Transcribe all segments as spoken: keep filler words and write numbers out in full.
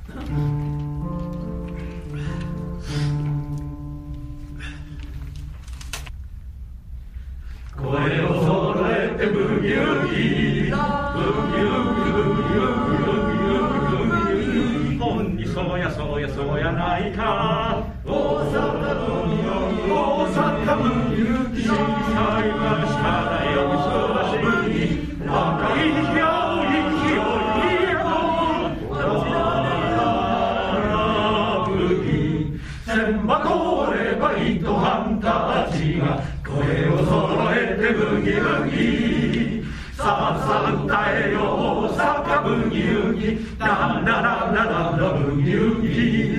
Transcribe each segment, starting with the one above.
声を揃えてブギウギブギウギブギウギブギウギブギウギほんにそうやそうやそうやないか大阪ブギウギ大阪ブギウギ小さい話からよそしブギ若い日よい日よいやとブギ千羽通れば糸半たちが声を揃えてブギウギさあさあ歌えよ大阪ブギウギランラランラランラブギウギブギウギブギウギ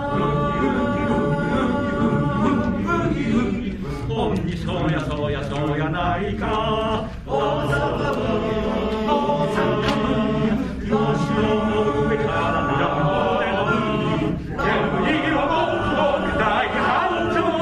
ブギウギほんにそうやそうやそうやないか大阪ブギウギ大阪ブギウギよしの上から乱暴のブギ全部にを僕僕大繁盛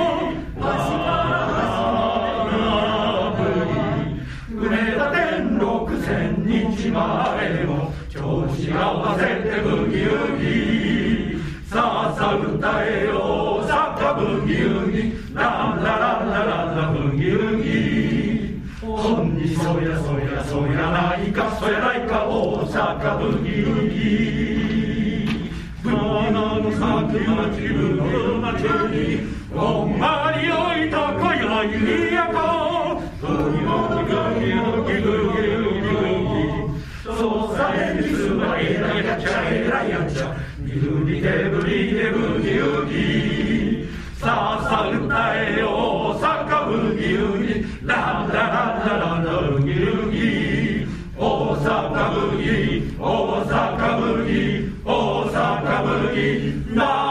千日前も調子合わせてブギウギさあさあ歌えよ大阪ブギウギランラランラランラブギウギほんにそやそやそやないかそやないか大阪ブギウギ花の咲く街ブギ町にほんまにおいたこよいやこブギウギブギウギブギウギそうさえにすまえらやっちゃえらやっちゃビブリデブリデブギウギさあさあ歌えよ大阪ブギウギランラランラランラブギウギ大阪ブギ大阪ブギ大阪ブギ